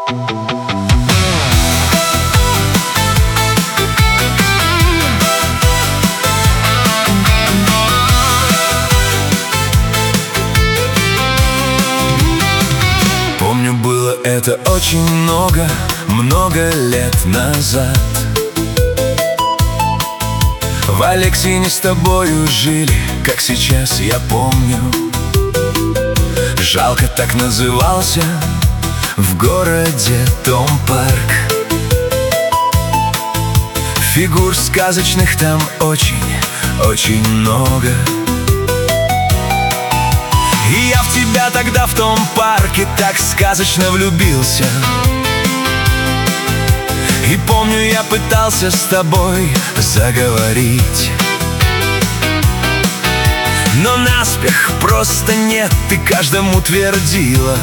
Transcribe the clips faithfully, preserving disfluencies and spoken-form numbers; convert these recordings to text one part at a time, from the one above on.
Помню, было это очень много, много лет назад. В Алексине с тобою жили, как сейчас я помню. Жалко так назывался в городе дом парк. Фигур сказочных там очень, очень много. И я в тебя тогда в том парке так сказочно влюбился. И помню, я пытался с тобой заговорить, но наспех просто нет, ты каждому твердила.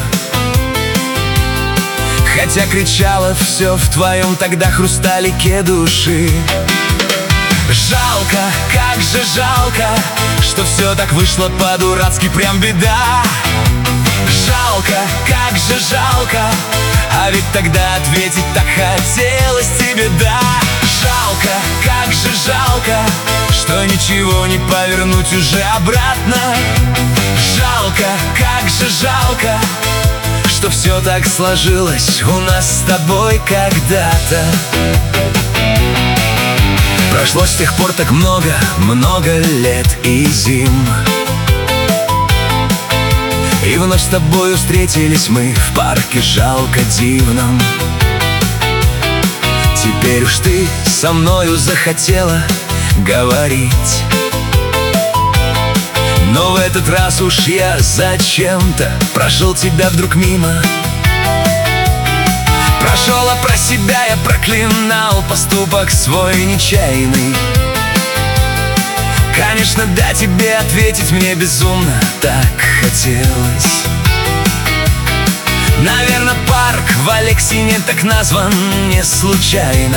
Хотя кричала все в твоем тогда хрусталике души. Жалко, как же жалко, что все так вышло по-дурацки, прям беда. Жалко, как же жалко, а ведь тогда ответить так хотелось тебе, да. Жалко, как же жалко, что ничего не повернуть уже обратно. Жалко, как же жалко, что все так сложилось у нас с тобой когда-то. Прошло с тех пор так много, много лет и зим. И вновь с тобою встретились мы в парке жалко дивном. Теперь уж ты со мною захотела говорить, но в этот раз уж я зачем-то прошел тебя вдруг мимо. Прошел, а про себя я проклинал поступок свой нечаянный. Конечно, да, тебе ответить мне безумно так хотелось. Наверное, парк в Алексине так назван не случайно.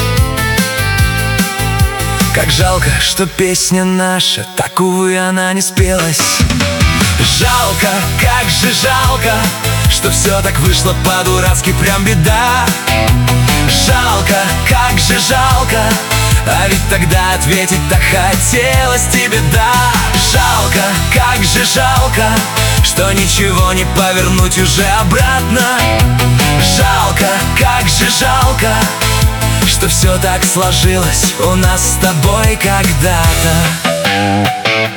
Как жалко, что песня наша, так, увы, она не спелась. Жалко, как же жалко, что все так вышло по-дурацки, прям беда. Жалко, как же жалко, а ведь тогда ответить так хотелось тебе, да. Жалко, как же жалко, что ничего не повернуть уже обратно. Жалко, как же жалко, что все так сложилось у нас с тобой когда-то.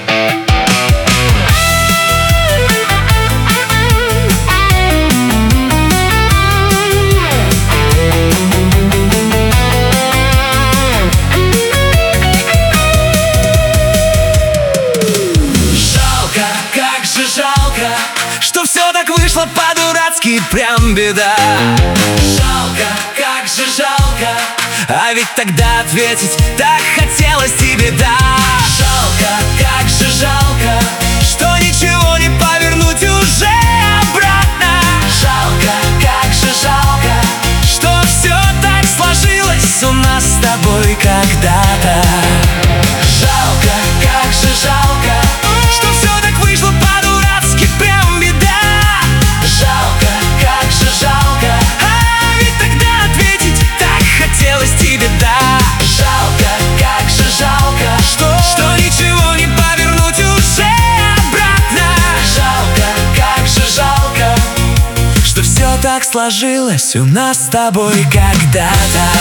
Что все так вышло по-дурацки, прям беда. Жалко, как же жалко, а ведь тогда ответить так хотелось тебе, да. Жалко, как же жалко, что ничего не повернуть уже обратно. Жалко, как же жалко, что все так сложилось у нас с тобой когда-то. Жалко, как же жалко, что все так вышло по-дурацки, прям беда. Жалко, как же жалко, а ведь тогда ответить так хотелось тебе, да. Жалко, как же жалко, что, что ничего не повернуть уже обратно. Жалко, как же жалко, что все так сложилось у нас с тобой когда-то.